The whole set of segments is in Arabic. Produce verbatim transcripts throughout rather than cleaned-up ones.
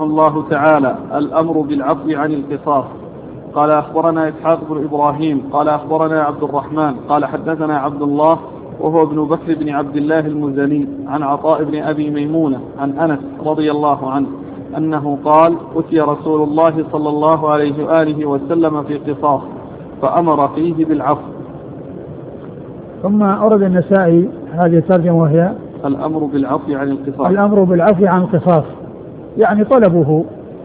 الله تعالى: الأمر بالعفو عن القصاص. قال أخبرنا إسحاق بن إبراهيم قال أخبرنا عبد الرحمن قال حدثنا عبد الله وهو ابن بكر بن عبد الله المزني عن عطاء بن أبي ميمونة عن أنس رضي الله عنه أنه قال: أتي رسول الله صلى الله عليه وآله وسلم في قصاص فأمر فيه بالعفو. ثم أورد النسائي هذه الترجمة وهي: الأمر بالعفو عن القصاص. الأمر بالعفو عن القصاص يعني طلبه،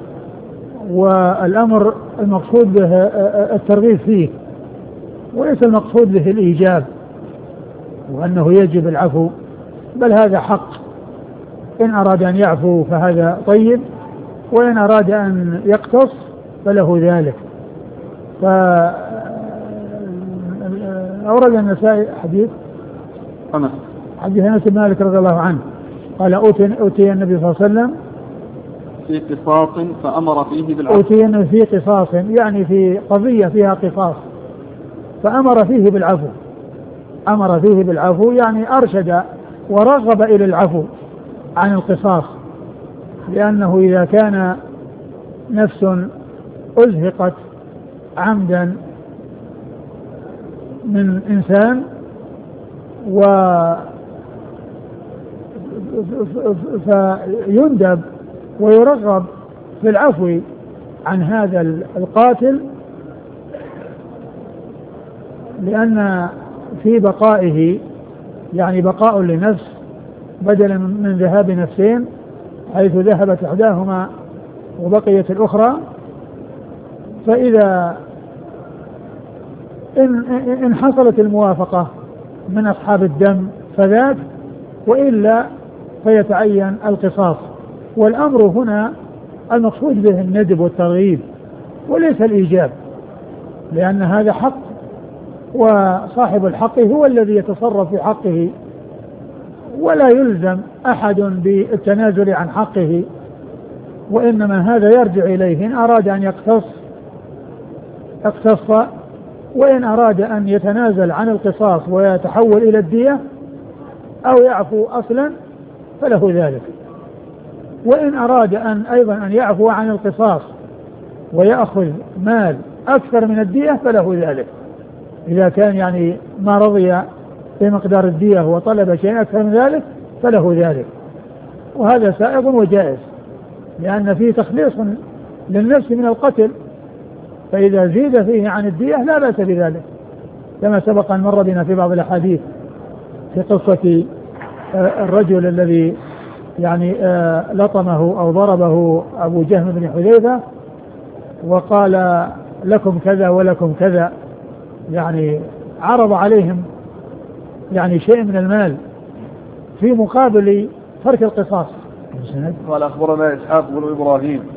والأمر المقصود به الترغيب فيه وليس المقصود به الإيجاب وأنه يجب العفو، بل هذا حق، إن أراد أن يعفو فهذا طيب، وإن أراد أن يقتص فله ذلك. فأورد النسائي حديث أنس حديث أنس بن مالك رضي الله عنه قال: أوتي النبي صلى الله عليه وسلم في قصاص فأمر فيه بالعفو. أوتي النبي في قصاص يعني في قضية فيها قصاص فأمر فيه بالعفو. أمر فيه بالعفو يعني أرشد ورغب إلى العفو عن القصاص، لأنه إذا كان نفس أزهقت عمدا من إنسان و فيندب ويرغب في العفو عن هذا القاتل، لأن في بقائه يعني بقاء لنفس بدلا من ذهاب نفسين، حيث ذهبت إحداهما وبقيت الأخرى. فإذا إن, إن حصلت الموافقة من أصحاب الدم فذاك، وإلا فيتعين القصاص. والأمر هنا المقصود به الندب والترغيب وليس الإيجاب، لأن هذا حق، وصاحب الحق هو الذي يتصرف في حقه، ولا يلزم أحد بالتنازل عن حقه، وإنما هذا يرجع إليه. إن أراد أن يقتص اقتص، وإن أراد أن يتنازل عن القصاص ويتحول إلى الدية أو يعفو أصلا فله ذلك. وإن أراد أن أيضا أن يعفو عن القصاص ويأخذ مال أكثر من الدية فله ذلك، إذا كان يعني ما رضي بمقدار الدية وطلب شيء أكثر من ذلك فله ذلك، وهذا سائغ وجائز، لأن فيه تخليص للنفس من القتل، فإذا زيد فيه عن الدية لا بأس بذلك، كما سبق أن مر بنا في بعض الأحاديث في قصة الرجل الذي يعني لطمه أو ضربه أبو جهم بن حذيفة وقال: لكم كذا ولكم كذا، يعني عرض عليهم يعني شيء من المال في مقابل ترك القصاص. قال أخبرنا إسحاق بن إبراهيم